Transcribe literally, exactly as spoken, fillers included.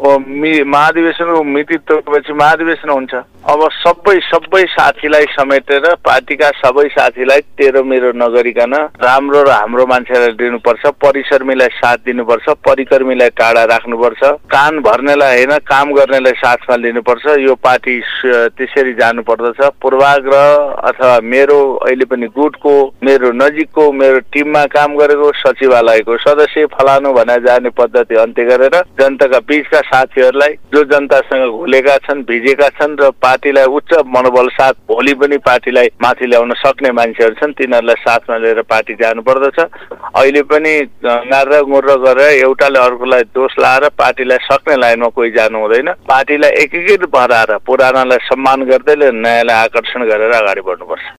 महाधिवेशनको मिति तोकेपछि महाधिवेशन हुन्छ। अब सबै सबै साथीलाई समेटेर पार्टीका सबै साथीलाई तेरो मेरो नगरिकन राम्रो र हाम्रो मान्छेलाई दिनुपर्छ, परिसर्मीलाई साथ दिनुपर्छ, परिकर्मीलाई टाढा राख्नुपर्छ, कान भर्नेलाई होइन काम गर्नेलाई साथमा लिनुपर्छ। यो पार्टी त्यसरी जानु पर्दछ। पूर्वाग्रह अथवा मेरो अहिले पनि गुटको, मेरो नजिकको, मेरो टिममा काम गरेको सचिवालयको सदस्य फलानु भनेर जाने पद्धति अन्त्य गरेर जनताका बीचका साथीहरूलाई जो जनतासँग घुलेका छन्, भिजेका छन् र पार्टीलाई उच्च मनोबल साथ भोलि पनि पार्टीलाई माथि ल्याउन सक्ने मान्छेहरू छन्, तिनीहरूलाई साथमा लिएर पार्टी जानु पर्दछ। अहिले पनि गार्र गुर्र गरेर एउटाले अर्कोलाई दोष लाएर पार्टीलाई सक्ने लाइनमा कोही जानु हुँदैन। पार्टीलाई एक एकै भराएर पुरानालाई सम्मान गर्दै नयाँलाई आकर्षण गरेर अगाडि बढ्नुपर्छ।